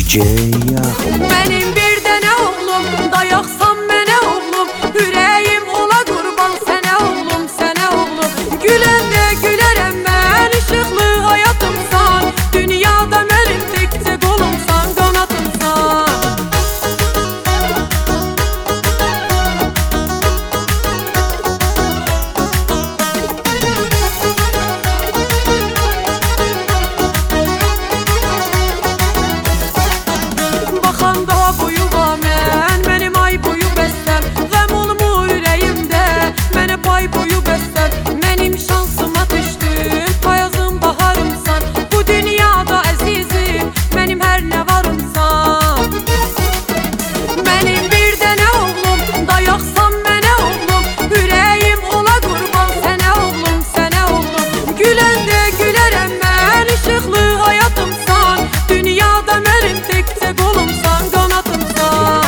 DJ Yakup. Benim bir dene oğlum, dayaksan mene oğlum. Yüreğim ola kurban sene oğlum, sene oğlum. Gülende gülerem ben, ışıklı hayatımsan. Dünyada benim tek olumsan, kanatımsan. Bakanda boyuma benim ay boyu besler. Gəm olmu yüreğimde, mene pay boyu besler. Benim şansıma düştün, payazım baharımsan. Bu dünyada əzizim, benim her ne varımsan. Benim bir dene oğlum, dayaksan mene oğlum. Yüreğim ola kurban sene oğlum, sene oğlum. Gülende gülerem ben, ışıklı hayatımsan. Dünyada benim tek olumsan, kanatımsan.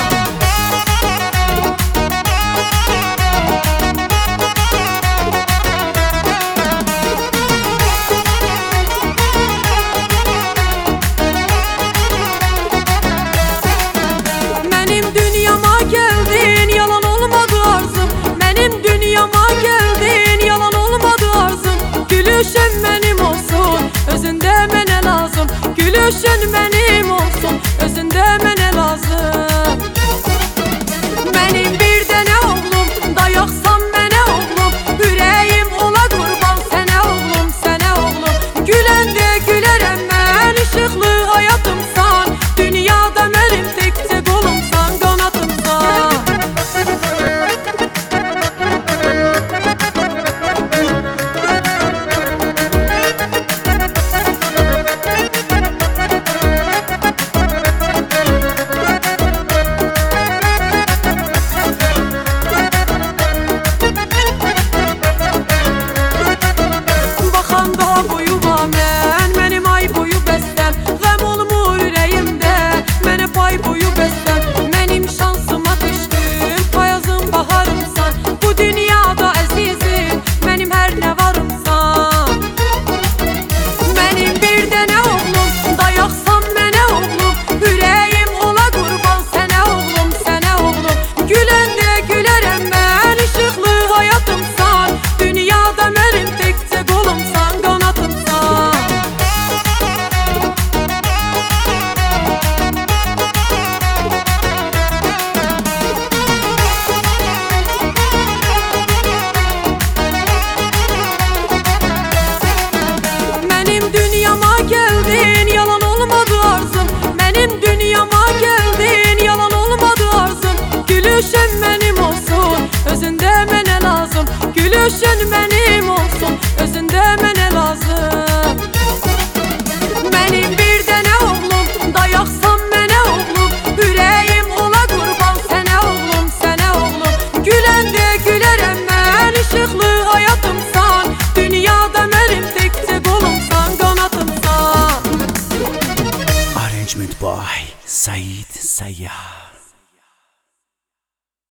Benim dünyama geldin, yalan olmadı arzum. Benim dünyama geldin, yalan olmadı arzum. Gülüşün benim olsun, özünde mene lazım. Gülüşün benim olsun, özünde mene lazım. Benim bir dene oğlum, dayaksan mene oğlum. Yüreğim ola kurban sene oğlum, sene oğlum. Gülende gülerem ben, ışıklı hayatımsan. Dünyada benim tek olumsan, kanatımsan. Bakanda boyuma benim ay boyu besler. Gəm olmu yüreğimde, mene pay boyu besler. Benim şansıma düştün, payazım baharımsan. Bu dünyada əzizim, benim her ne varımsan. Benim bir dene oğlum, dayaksan mene oğlum. Yüreğim ola kurban sene oğlum, sene oğlum. Gülende gülerem ben, ışıklı hayatımsan. Dünyada benim tek olumsan, kanatımsan. Benim dünyama geldin, yalan olmadı arzum. Benim dünyama geldin, yalan olmadı arzum. Gülüşün benim olsun, özünde mene lazım. Gülüşün benim olsun, özünde mene lazım. Benim bir dene oğlum, dayaksan mene oğlum. Yüreğim ola kurban sene oğlum, sene oğlum. Gülende gülerem ben, ışıklı hayatımsan. Dünyada benim tek olumsan, kanatımsan. Arrangement by Said Sayyar.